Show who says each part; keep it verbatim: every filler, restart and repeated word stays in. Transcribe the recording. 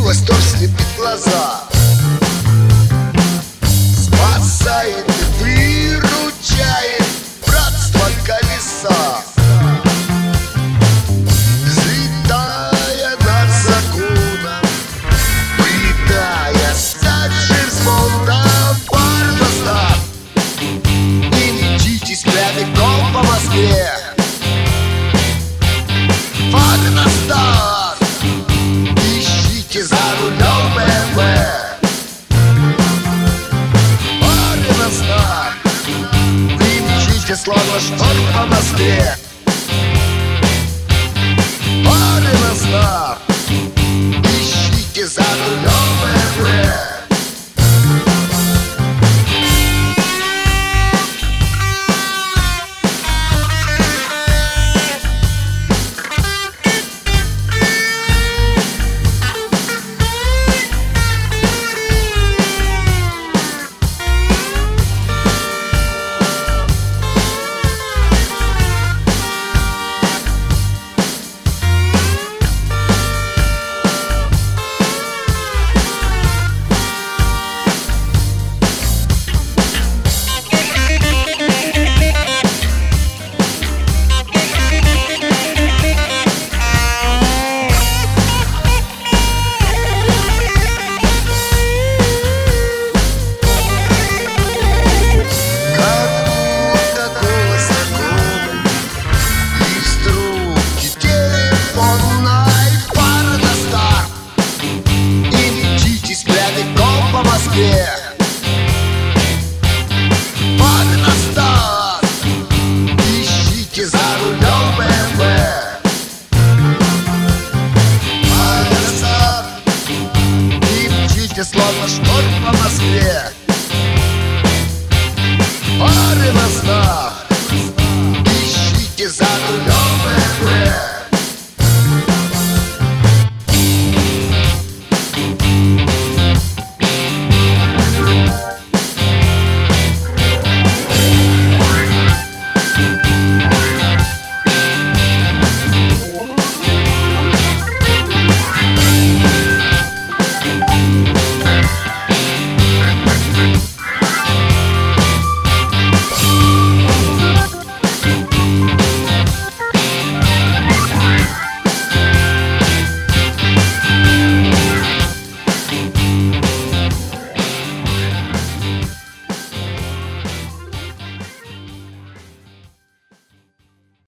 Speaker 1: восторг слепит глаза, спасает и выручает братство колеса. Взлетая над законом, вылетая с Джеймс Бонда, Барбоса, не мчитесь прямиком по Москве. Фары на старт, ищите за рулем бэ эм вэ. Фары на старт, вы мчите словно шторм по Москве. Фары на старт, ищите за рулем бэ эм вэ. Фары на старт, ищите за рулем бэ эм вэ. Фары на старт, и мчите словно шторм по Москве. Фары на старт, ищите за рулем бэ эм вэ.